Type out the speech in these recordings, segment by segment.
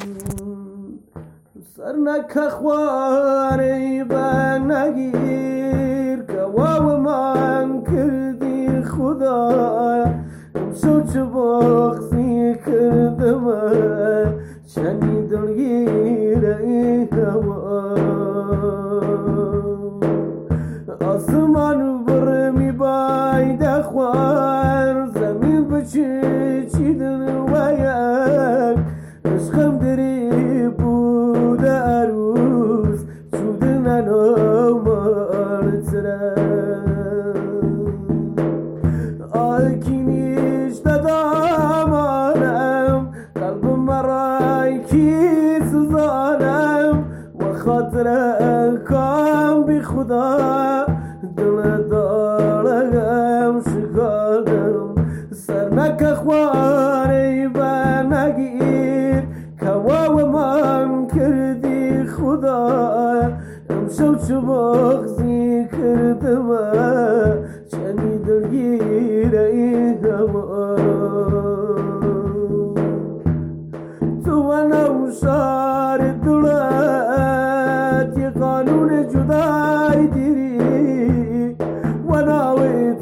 سرنك خواري بنگیر كواو من كردي خدايا امشو بغزي كردم شني دلگیر ای هوا آسمان برمی باید خوار زمین بچه چیدن و یک عشقم دری بود عروس چودن آمارتره آیکینیش دادامانم قلبم مرای کی سوزانم و خاطر کام بی خدا دل دارم شکادم سرنک خواری بنگیر کواو من کردی خدا امشو چو بغزی کردم چنی دلگیر ای هوا تو و نوشار دلت یه قانون جدای دیری و ناو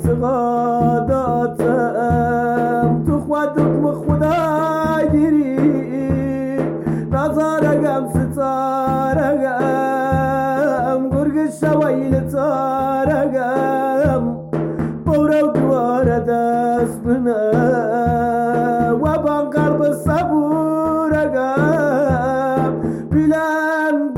اعتقاداتم تو خود حکم خدای دیری نظارگم ستارگم گرگ شویل تارگم بورو دوار دست بنه و بانقرب صبورگم بیلن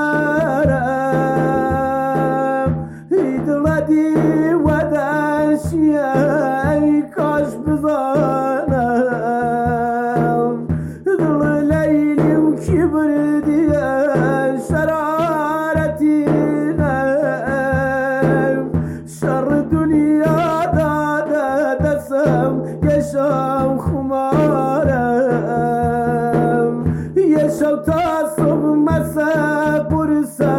بمرم ایدلدی و دشی ای کاش بزانم دل لیلیم کبر دیه شرارتی شر دنیا داده دستم یشم خمارم یشم تا صبح مسا برسم